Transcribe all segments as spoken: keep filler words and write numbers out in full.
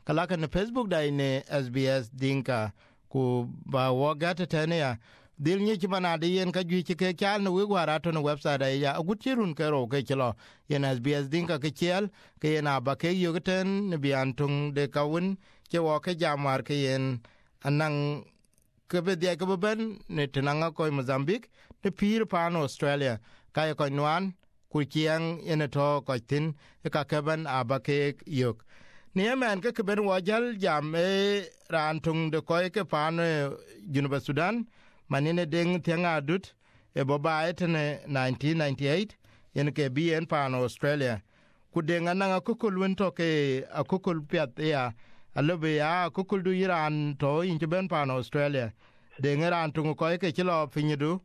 kala kan Facebook da ne S B S Dinka ku ba wo gata tane ya dil ni ci bana de yen ka ju ci ke kyal no wi gwara to no website da ya gutirun ke ro ke kilo yen S B S Dinka ke kyal ke yana ba ke yo geten ne biantung de kawun ke wo ke jamar ke yen anang ke be dia ke ben ne tenanga ko Mozambique ne pir pan Australia ka ko nwan ku kiang yen to ko tin ka ke ben abake yok ne man ke ben wajal jam e rantung de ko ke pan Junuba Sudan manine deng tianga dut e boba etene nineteen ninety-eight yen ke bien pan Australia ku denga na kukul won to ke akukul piat ya alobe ya kukul du iran to in ben pan Australia denga ran tungu ko ke chilo finyidu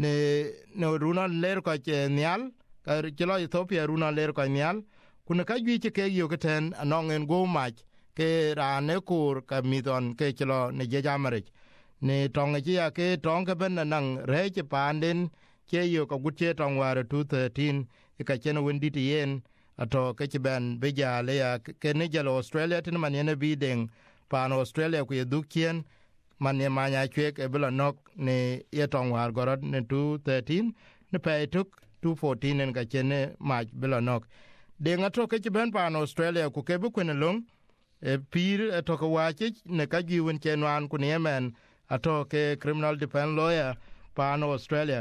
ne no runa ler ko ke nyal ka chilo Ethiopia runa ler ko nyal kuna ka gi ke yo keten anongen go mach ke rane kur ka midon ke chilo ne je jamare ne tonga ji ya ke tonga ben nang re che panden ke yo ko gutche tong war two thirteen ka chen wendi ti yen ato ke ben be ja le ya ke ne jalo Australia tin man ne bi den pan Australia ku yedukien man ne manya chwek e bla nok ne ye tong war gorod ne two thirteen ne pe tuk two fourteen en ka chen ma bla nok de ngato ke ben pan Australia ku ke bu kun long e pir to ko wache ne ka gi won chen wan ku ne men ato ke criminal defense lawyer pan Australia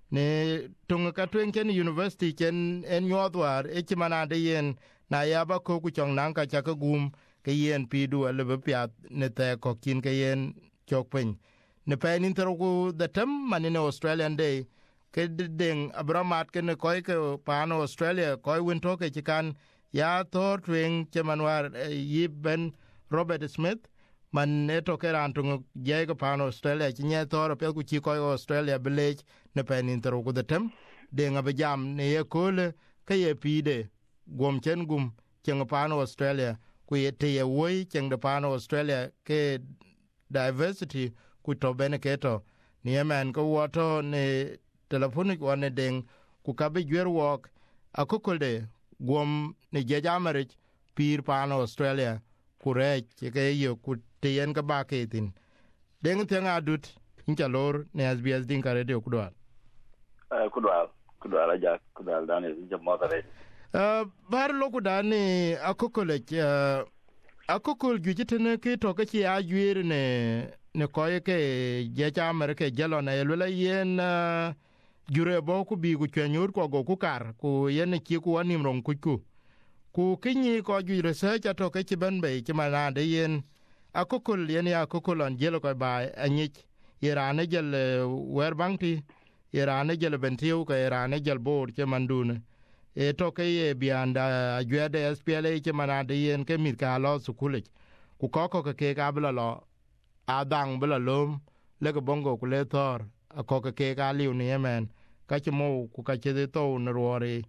ne tunga ka twen ken university ken en yodwar e chimana de yen na yaba ko ku chong nan ka cha ka gum ke yen pi du le be pya ne te ko kin ke yen chokpen ne pe nin tro ku the tem manine Australian day ke den abramat ken ko ke pan Australia ko win to ke kan ya to twen chemanwar yiben Robert Smith man ne to ke ran tungu je ko pan Australia chi ne to pe ku chi ko Australia village ne pe nin tro ku the tem de ngabe jam ne ye kole ke ye pi de gom chen gum chen pan Australia ku ye te ye woi chen de pan Australia ke diversity ku to bene keto ni man ko woto ne telephonic one den ku ka be gwer wok akokolde gom ne je jamare pir pan Australia ku re ke yo ku te yen ka ba ke tin den tenga dut incha lor ne S B S Dinka radio kudwa eh kudwa kudwa ja kudwa dane incha modere uh bar lo kudane akokole uh, akokol gujitene ke to ke ya jwir ne ne ko ke je jamare ke jelo na yele yen uh, jure bo ku bi ku chenyur ko go ku kar ku yen ki ku anim ron ku ku ku kinyi ko ju research to ke ti ben be ti mana de yen akokol yen ya kokolon jelo ko ba anyich irane jel wer bangti irane jel bentiu ka irane jel bor ke mandune e to ke ye bianda ajwede S P L A ti mana de yen ke mit ka lo sukule ku koko ke ke ka bla lo adang bla lom le ko bongo ku le tor ko ke ke ga liu ni yemen ka ti mo ku ka ti to no rori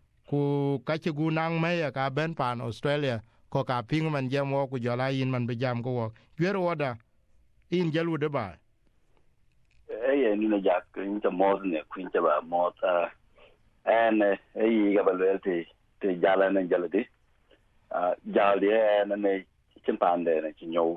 ku ka ti gu nang me ya ka ben pan Australia ko ka ping man jam wo ku jola yin man be jam ko wo yer woda in jalu de ba eh ye ni na jak in ta mod ne kuin ta ba mod ah en eh yi ga bal te te jala na jaladi ah jali en ne chin pan de na chi nyo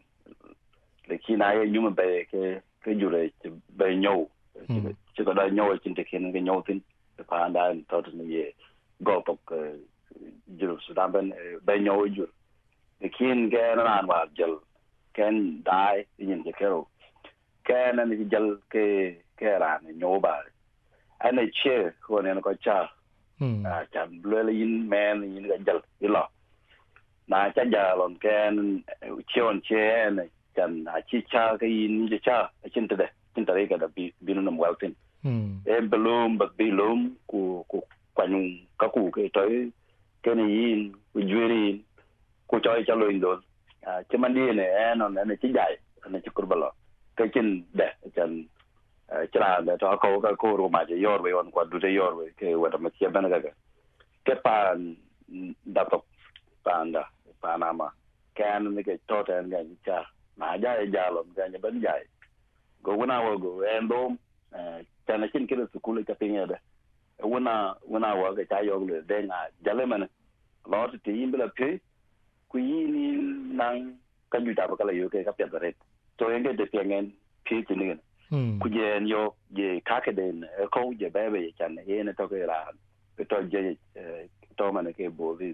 le kina ye nyum be ke ke jure be nyo chi ko da nyo chin te ken ke nyo tin pa da to to ye go tok juru Sudan ben be nyo jur le kin ge na an wa jel ken dai yin je kero ken na ni jel ke ke ra ne nyo ba ana che ko ne ko cha a cha le yin men yin ga jel ilo na cha ja lon ken chion che ne chan a chi cha ke yin je cha chin te de chin te ga da bi bi no mo waltin e belum ba bilum ku ku kwanu ka ku ke toy ke ni yin ku jweri ku choi cha lo indo a che man ni ne no ne chi jai ne chi kurbalo ke chin de chan chira de to ko ka ko ro ma je yor we on kwa du de yor we ke wa ma che ban ga ga ke pa da to pa nda pa na ma kan ne ke to ten ga cha ma ja ja lo ga ne ban jai go na wo go en dom cha na chin ke su ku le ka pinga de wona wona wa ga cha yo le de na jale man lo ti yin bla pe ku yin nang ka ju ta ba kala yo ke ka pya ret to enge de pengen pi chinin ku je yo je ka ke den ko je ba be chan e ne to ke ra to je to man ke bo vi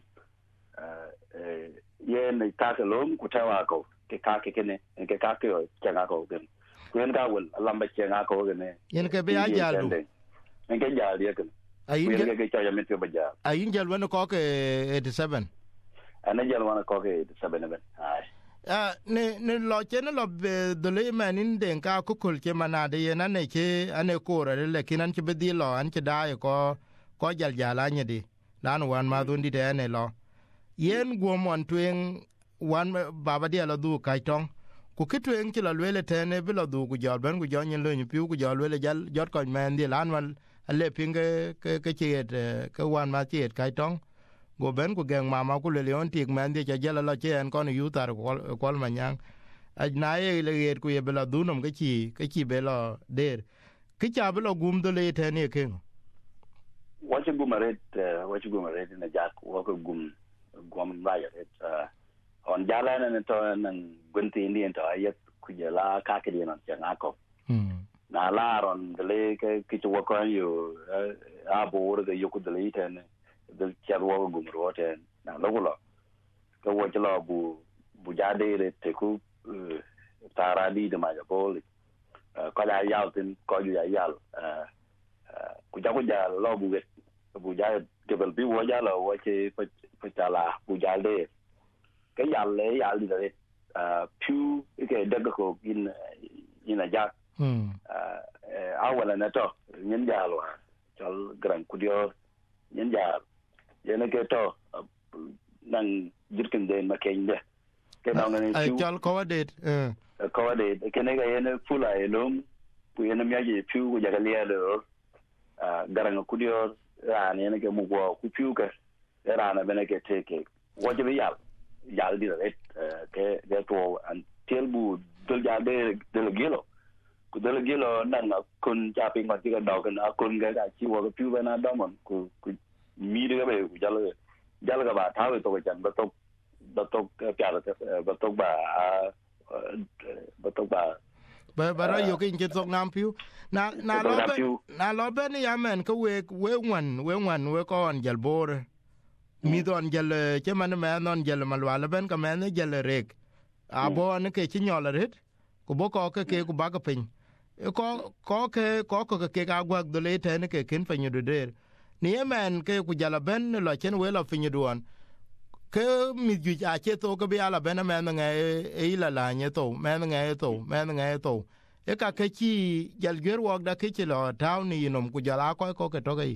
eh ye ne ka ke lom ku ta wa ko ke ka ke ke ne ke ka ke cha ga ko gen kuen ga wol lam ba cha ga ko ne yen ke be a jalu en ke jalu ye ke ayin ke ke cha ya met ke ba ja ayin jalu ne ko ke eighty-seven ana jalu wana ko ke eighty-seven ben ai ah ne ne lo che ne lo de le manin den ka ku kul che manade ye na ne che ane ko re le kinan che be di lo an che da ko ko jal jala nye di lan wan ma dun di de ne lo yen gwom wan twen wan baba dia la du kai tong ku kitwen che la le te ne bi la du ku jal ben ku jo nyen le ni piu ku jal le jal jot ko men di lan wan ale pinge ke ke che ke wan ma che kai tong go ben ku geng mama ku le leon tik men di cha jala la che en kon yu tar ko ko manyang a na ye le yer ku ye bela dunum ke chi ke chi bela der ke cha bela gum de le te ne ke what you gumaret what you gumaret na jak wo ko gum gum ba ya it on jala na to nan gunti indian to ayet ku jala ka ke na changa ko na la ron de le ke ke wo ko yu a bo ro de yoku de le ten de cha wo gum ro ten na lo lo ko wo jala bu bu ja de re te ku tara di de ma ja bol ko la yal tin ko yu ya yal ku ja ku ja lo bu get bu ja de bel bi wo ja lo wo che fa ta la bu ja de cái yal le yal di de piu ke de ko in in a ja a wala na to nyen ja lo chal gran ku dio nyen ja ye na ke to nang jirkin de ma ken de ke na na ai chal ko de ko de ke ne ga ye na fula ye lum ku ye na mi ji piu ku ja ga le do garan ku dio ra ne ke mu ko ku piu ke ra na bene ke te ke wo je bi yal yal di re ke de to an tel bu dul ja de de gelo ku de gelo nan na kun ja ping ma ti ga do kan a kun ga ga chi wo ga piu ba na do mon ku ku mi de ga be ku jal jal ga ba tha we to ga jan ba to ba to pya ba to ba ba to ba ba ba ra yo ke nge tok nam piu na na lo be na lo be ni amen ko we we wan we wan we ko on jal bor mi don jal che man me non jal malwala ben ka men jal rek abo ne ke chi nyol ret ku bo ko ke ke ku ba ka pin ko ko ke ko ko ke ga gwa do le te ne ke kin fa nyu de ni amen ke ku jala ben lo chen we lo fin duon ke mi ju a che to ko bi ala ben men nge e la la nye to men nge to men nge to e ka ke chi jal ger wo da ke chi lo taw ni nom ku jala ko ko ke to ge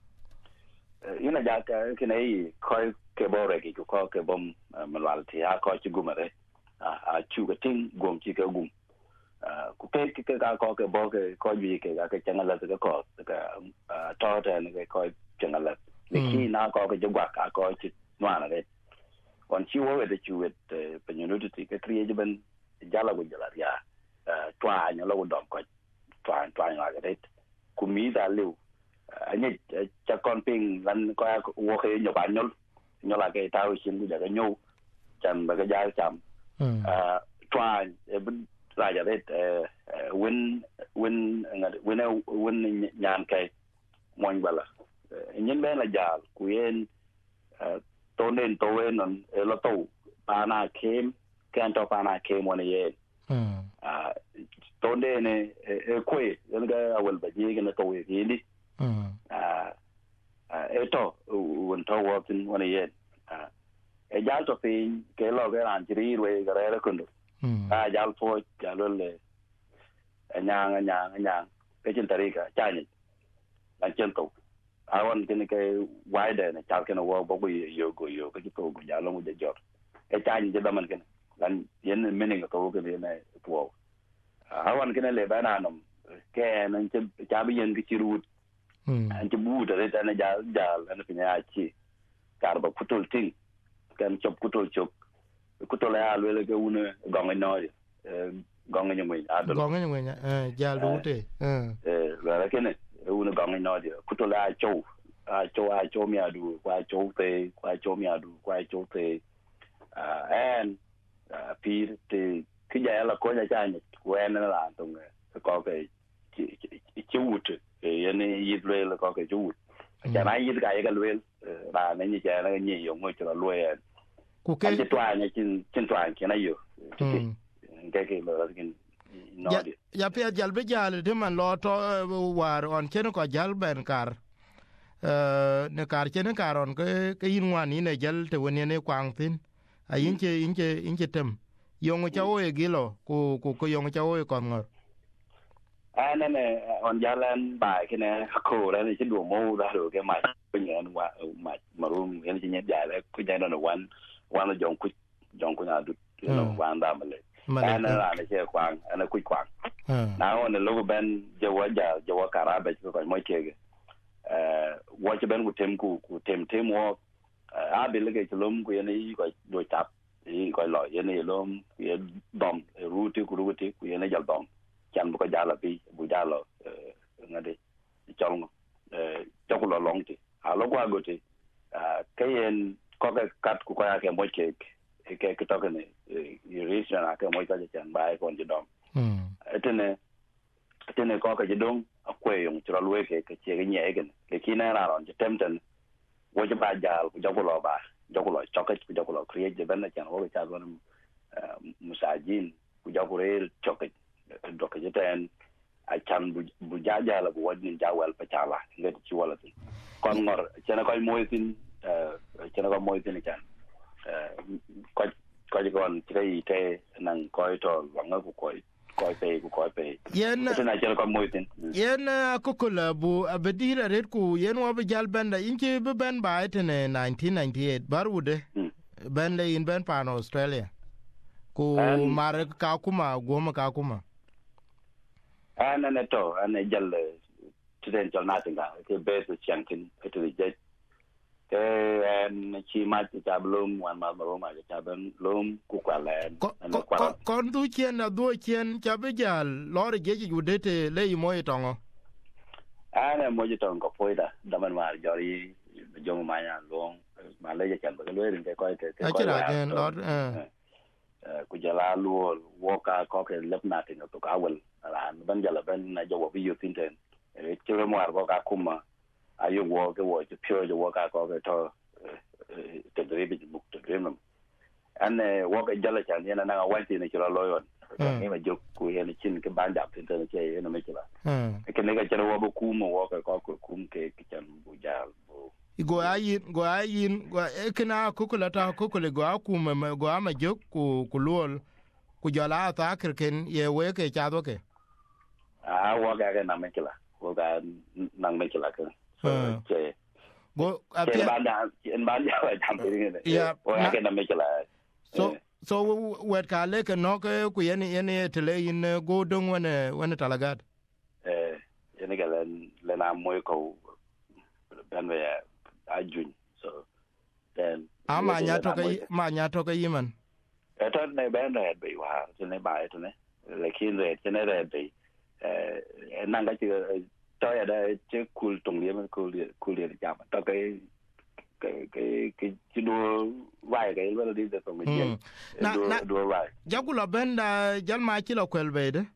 ina ja ka ke nei ko ke bo re ki ko ke bom malwal ti ha ko chi gumare a chu ga ting gom chi ke gum ku ke ke ka ko ke bo ke ko ju ke ga ke changala ke ko ka to ta ne ke ko changala le ki na ko ke jwa ka ko chi nwa na re on chi wo de chu et pe nu ti ke kriye ben jala go jala ya twa nya lo dom ko twa twa nya ga re ku mi da lu anh cha con ping lan coi wo khi nhiều bạn nhol nhol là cái tao xin bây giờ cái nhô chăm và cái giá chăm à try bên ra giờ đấy win win win win nhàn cái mọi người là những bên là giờ quyền tôi nên tôi nên là tôi pana kem cái anh cho pana kem một này à tôi nên quay những cái awal bagi cái tôi cái đi ah eto un to working one year ah e jal to pin ke lo ke ran jiri we ga re kundu ah jal fo jalo le anyang anyang anyang ke chin tarika chani lan chen to awon kin ke wide ne chal ken wo bo yo go yo ke to go jalo mu de jor e chani je daman ken lan yen meaning to ke ne to awon kin le bana nom ke nan che cha bi yen ke chiru anh chụp bút rồi anh ấy giả giả anh ấy phải nhảy chi, cả ba cút tol ting, cái chụp cút tol chụp, cút tol là luôn cái u này gong anh nói, gong anh nhung à gong anh nhung à, giả lú thế, là cái này u này gong anh nói cút tol là châu, à châu à châu mi adu, qua châu tây, qua châu mi adu, qua châu tây, and pi te ki ja la ko ja cha ni ko en la tung ko ke chi wut ye ni yidre la ko ke chu wut ja na yid ga ye ga lwel ra ne ni ja na ni yo ngo chu lo ye ku ke ke twa ni chin chin twa ke na yo ke ke lo kin no ya pe jal be jal de man lo to war on chen ko jal ben kar ne kar chen kar on ke ke yin wan ni ne jal te woni ne kwang tin a yin che yin che yin che tem yong cha o e gilo ku ku ko yong cha o e kon ngor a ne ne on jalan ba ke ne ko ra ni chi du mo ra ro ke ma ko nyen wa ma marum yen chi nyet ja le ku ja no wan wan jong ku jong ku na du no wan da male ana la ne che kwang ana ku kwang na on lo ben je wa ja je wa kara be ko mo ke eh wa che ben ku tem ku ku tem tem wo a be le ke lom ku yen i ko do tap i ko lo yen i lom ye dom ruti ku ruti ku yen jal dom chan bu ko jala bi bu jalo ngade chong eh chokulo long ti a lo kwa goti ke yen ko ke kat ku ko ya ke mo ke ke ke to ke ne irison a ke mo ka chan ba ko ndi dom etene etene ko ka jidong akwe yung chro lwe ke ke che nye gen ke kina ra ron je temten wo je ba jal ku jokulo ba jokulo choket ku jokulo create je ben chan wo cha gon musajin ku jokure choket do ke ten a chan bu jaja la bu wadin jawal pa chala ngati ci wala tin kon ngor cena koy moytin euh cena ko moytin chan euh ko ko gon trei te nan koy to wanga ku koy koy pe ku koy pe yen cena cena ko moytin yen ko kula bu abedira red ku yen wa be jal benda inki be ben ba etene nineteen ninety-eight barude benda in ben pan Australia ku mar ka kuma goma ka kuma ana ne to ana jal tiden jal natinga ke base chankin to the jet ke en chi ma ta blum wan ma ro ma ta ben lum ku kwala ana kwala kon du chen na du chen cha be jal lor je ju dete le mo itongo ana mo je tongo poida da man war jori jom ma ya long ma le je chan ba le rin ke ko ke ko ya lor eh ku jala luol woka ko ke lep natin to ka wel ran ban jala ben na jo bi yo tinten e chiro mo argo ka kuma ayo wo ke wo je pure jo woka ko ke to te dribi buk to dream an wo ke jala chan yana na wanti ne chiro loyon ni ma jo ku yana chin ke banda tinten che yana me chila ke ne ga chiro wo ku mo wo ka ko kum ke chan bu jal go ayin go ayin go ekna kukula ta kukule go akuma go ama jok ku kulol ku jala ta kirken ye weke chado ke a wo ga na me kila wo ga na me kila ke so che go apia banda en banda wa tampirin ne wo ga na me kila so so wet ka le ke no ke ku yen yen tele in go dong wane wane talagat eh yen ga len len am moy ko ben we ajun so then ama nya to ke ma nya to ke yiman eto ne ben red be wa ne ba eto ne lekin red ne red be eh nanga ti to ya da che kul tong le man kul kul le ja to ke ke ke ti do vai ke lo di de tong je do do vai jagulo benda jal ma ki lo kwel be de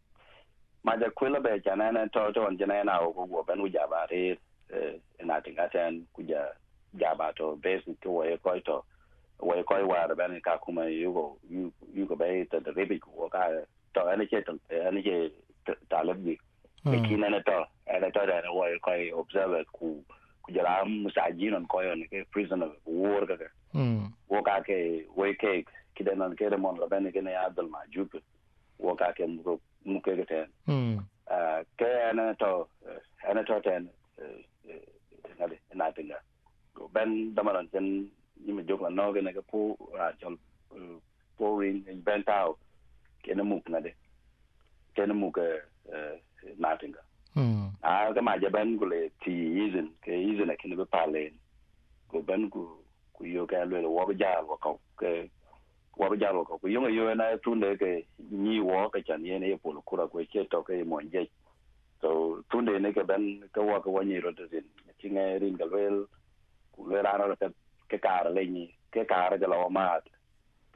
ma da kwel be jana na to to on jana na ko go ben u ja ba re na tinga ten kuja jaba to base to we ko to we ko wa da ben ka kuma yugo yugo be to the ribi ko ka to ani che to ani che ta le bi ke kina na to ana to da we ko observe ku ku jara musaji non ko yon ke prisoner war ka ka wo ka ke we ke kida non ke de mon da ben ke na adal ma jup wo ka ke mu mu ke ke ten ah ke ana to ana to ten ngade na tinga go ben damaran ten yima jogla no gene ga po ra chol po ring en ben tao kena muk ngade kena muk na tinga mm a ga ma je ben gule ti izin ke izin ke ne be pale go ben ku ku yo ga le wo ba ja wo ko ke wo ba ja wo ko yo yo na tunde ke ni wo ka chan ye ne po lo kura ko che to ke mo nje so tunde ne ke ben ke wo ko ni ro de tinga rin galwel ku le rano ke ke kar le ni ke kar ga lo ma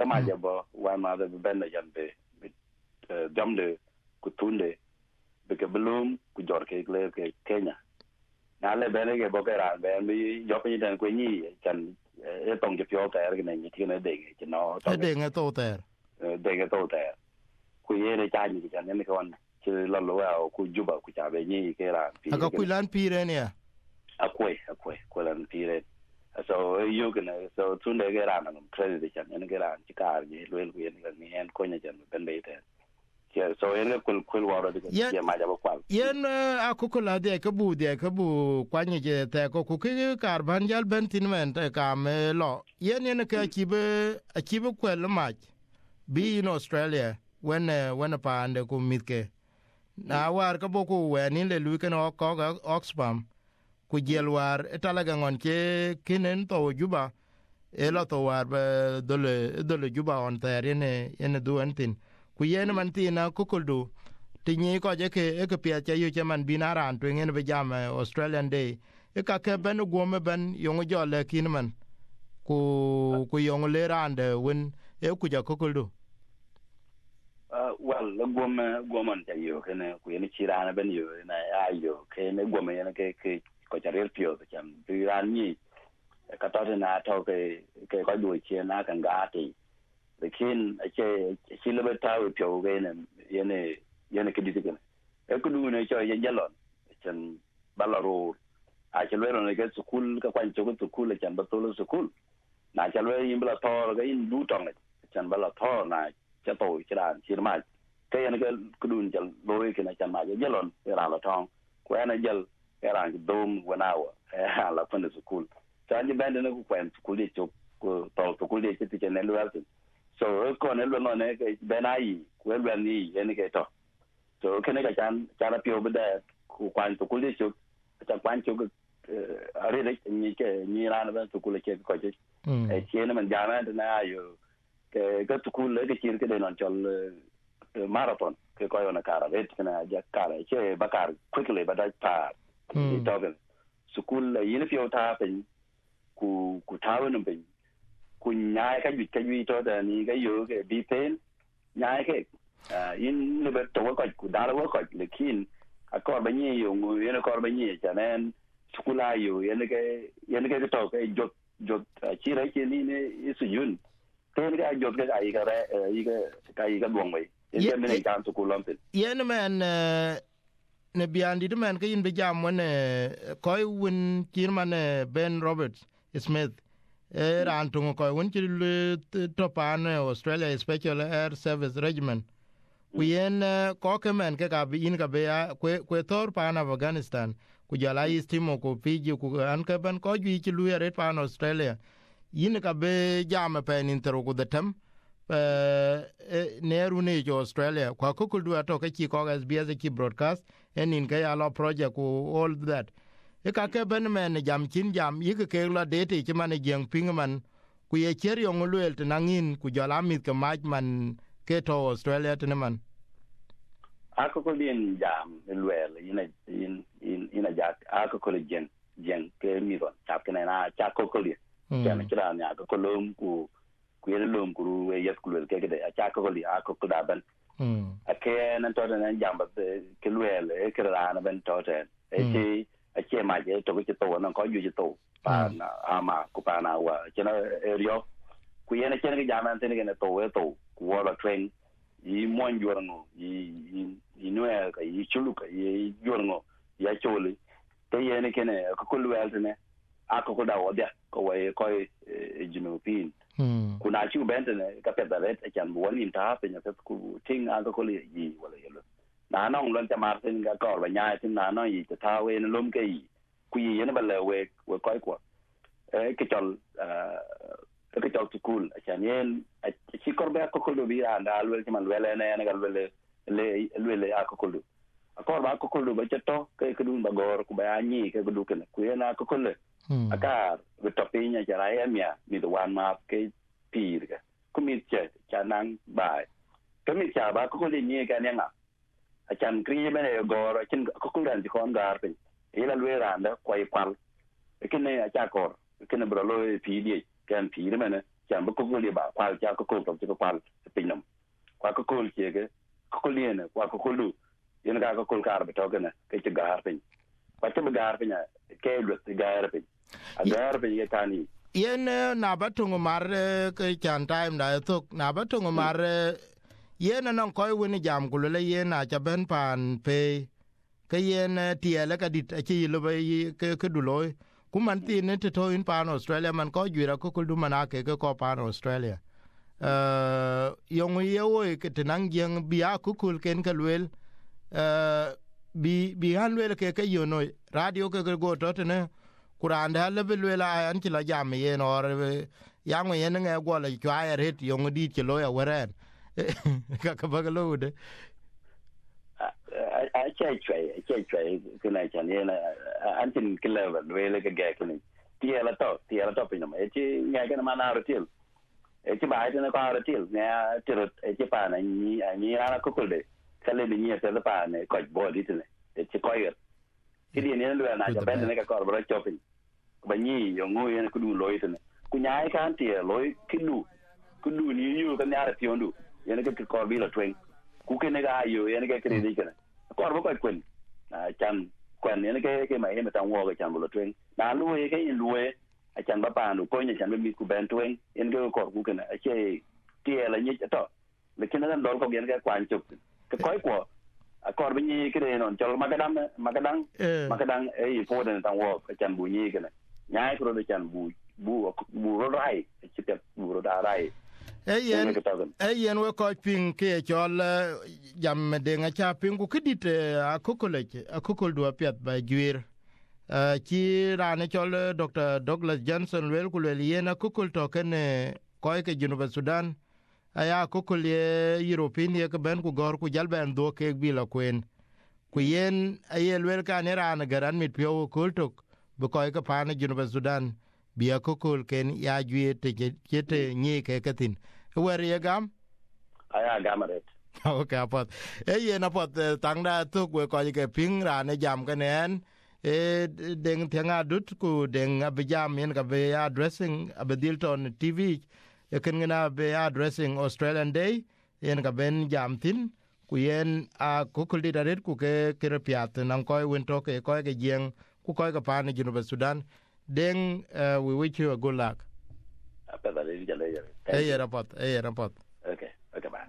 kama jabo wa ma da ben na jambe jamde ku tunde be ke belum ku jor ke le ke Kenya na le ben ke bo ke ran ben bi yo pe den ku ni chan e tong je pyo ta ke ne ti ne de ke no to de nga to ter de nga to ter ku ye ne cha ni chan ne ko ci la lo wa ku juba ku cha be ni ke ran pi ka ku lan pi re ne akwe akwe ku lan pi re so you can so tunde ke ran no credit chan ne ke ran ci kar ni lo ku ye ni en ko nya chan ben be te so ene kul kul waro de ye ma jabo kwal yen akukula de ke bu de ke bu kwanye je te ko ku ke karban jal ben tin men te kam lo yen ene ke kibe kibe kwel ma bi in Australia when when pa ande ku mitke na war ka boku we ni le lu ken o ko Oxfam ku jel war etalaga ngon ke kinen to juba e lo to war dole dole juba on ter ene ene du antin ku yen man tina kukuldu tinyi ko je ke e ke pia che yu che man binaran to ngene be jam Australian Day e ka ke ben gome ben yongo jole kin man ku ku yongo le rande won e ku ja kukuldu uh well le gome gomon ja yo kene ku yen chirana ben yo na ayo ke ne gome yen ke ke ko charel pio ke jam biran ni ka to na to ke ke ko du che na kan ga ti lekin che che le beta o pio ge ne yene yene ke ditige e ku du ne cho ye jalon chen balaro a che le ne ke skul ka kwan cho ku skul chen ba to skul na che le yin bla to ga in du tong chen bala to na che to che dan chi ma ke yene ke ku du ne lo ke na chen ma ye jalon ra la tong ku ene jal era dom wanawa e la fanda skul ta ni bende ne ku kwan skul de cho ku to skul de che ti ne lo so ko ne lo no ne ke benai ku lo ni ene ke to so ke ne ka chan chan pio bede ku kwan to ku le chu ta kwan chu are de ni ke ni ran ba to ku le ke ko che e che ne man jana de na yo ke ke to ku le ke chir ke de non chol marathon ke ko yo na kara vet na ja kara che bakar quickly ba da ta ni to ben sukul yin pio ta pen ku ku ta wen ben ku nyai ka ju ka ju to da ni ga yo ke bi pen nyai ke in le ba to ko ku da lo ko lekin a ko ba ni yo ngu yen ko ba ni cha nen sukula yo yen ke yen ke to ke jot jot chi ra chi ni ne su yun ten ga jot ga ai ga ai ga ka ai ga duong mai yen ne kan sukulam pen yen men ne biandi de men ke in be jam ne ko win kirman Ben Roberts Smith era antungo ko won ci to pan Australia Special Air Service Regiment ku yen ko ke men ke ka bi in ka be ku ku tor pan Afghanistan ku jala istimo ku Fiji ku an ke ban ko ji ci lu yare pan Australia yin ka be jam pe nin tero ku detem ne ru ne jo Australia ko ko ku du to ke ci ko S B S ki broadcast en in ke ya lo project ku all that e ka ke ben men jam kin jam yi ke la dete ki man jeng ping man ku ye cher yo ngulel te nangin ku jala mit ke maj man ke to Australia te man ako ko lien jam lwel ina in in ina ja ako ko jen jen ke mi ron tap ke na cha ko ko lien ken kira nya ko lom ku ku ye lom ku we yes ku lel ke de cha ko lien ako ko da ban ake nan to na jam ba ke lwel e kira na ben to te e ti a che ma je to ke to na ko yu je to pa na ama ku pa na wa che na rio ku ye na che ke jam an te ne to we to ku wa train yi mon jorno yi yi no ya ka yi chulu ka yi jorno ya chole te ye ne kene ko ko lwel ne ako ko da wodya ko we ko e jinopin ku na chu bente ne ka pe da ret e kan woni ta pe nya pe ku ting ako ko yi wala yelo na no lon ta martin ga ko ba nya tin na no yi ta we ne lom ke yi ku yi ne ba le we we ko ko e ke tol ke tol school chan yen ci korbe ko ko do bi anda alwel ci man wele ne ne gal wele le le ko ko do akor ba ko ko do ba to ke ke dun ba gor ku ba ni ke du ken ku yen ko ko le aka be to pinya jara emia mi do wan ma ke pir ga ku mi che chanan ba ke mi cha ba ko ko ni ga ne nga a chan kri me ne gor chin ko ko ran ci kon gar pe ila le randa ko i kwal ke ne a cha kor ke ne bro lo pi di kan pi me ne chan ba ko ko li ba kwal cha ko ko to ko kwal pinam kwa ko ko che ke ko li ne kwa ko ko lu yen ga ko ko kar ba to ke na ke che gar pin kwa che gar pin ke lu gar pin a gar pin ye tani yen na batungu mar ke chan time da tok na batungu mar yen non koy woni jam kulule yen na cha ben pan pe ke yen tiele ka dit chi lo be ke ke duloy kuman ti ne to in pan Australia man ko jira ko kul du manake ke ko pan Australia uh yong yewo ke tenang jeng bia ku kul ken ka lwel uh bi bi han lwel ke ke yo no radio ke go to ne kuran da le lwela an ti la jam ye no yang ye ne go la kwa ya ret yong di ti lo ya weren ka ka bagalo de a chai chai a chai chai kuna chan ye na an tin kila lwela ke ga kuni ti la to ti la to pinam e ti nga ke na na rotil e ti ba ite na ka rotil ne ti rot e ti pa na ni ni ana ko ko de kale ni ni te pa ne ko bo di te e ti ko ye ti ni ne lwela na ja ben ne ka ko bro shopping ba ni yo ngo ye ku du loy te ne ku nya ka an ti loy ki du ku du ni yu ka na ra ti ondu ye ne ke ko bi la twen ku ke ne ga yo ye ne ke kri di ke ko ro ko kwen chan kwen ne ke ke mai me tang wo ke chan bo la twen na lu ye ke in lu ye a chan ba pa nu ko ni chan mi ku ben twen en ke ko ku ke na che ti la ni to le ke na dol ko ye ke kwan chuk ke ko ko a ko bi ni ke no chol ma ka dang ma ka dang ma ka dang e po de tang wo ke chan bu ni ke na nya ko ro chan bu bu bu ro rai che te bu ro da rai eyen eyen we ko ping ke chol jam de nga cha ping ku kidit akukule akukul do pet ba gwir ki rane chol Doctor Douglas Johnson wel ku le yen akukul to ken ko ke Junuba Sudan aya akukul ye European ye ke ben ku gor ku jalben do ke bi la kwen ku yen ayel wel ka ne ran garan mit pyo kul tok bu ko ke pa ne Junuba Sudan bia kokol ken ya jwe te kete ni ke katin wer ye gam aya gamaret okay apot e ye na pot tangda to we ko ke ping ra ne jam kanen e deng tenga dut ku deng abjam yen ka be addressing abdilton T V e ken na be addressing Australian Day yen ka ben jam tin ku yen a kokol di daret ku ke kerepiat nan ko wen to ke ko ke jeng ku ko ka pa ne Junuba Sudan. Then uh, we wish you a good luck. Hey, report. Hey, report. Okay. Okay, bye.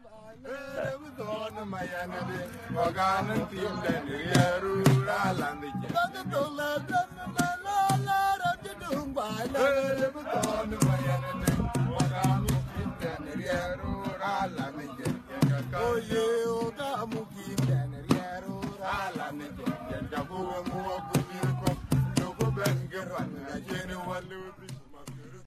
Ben Gerwan, I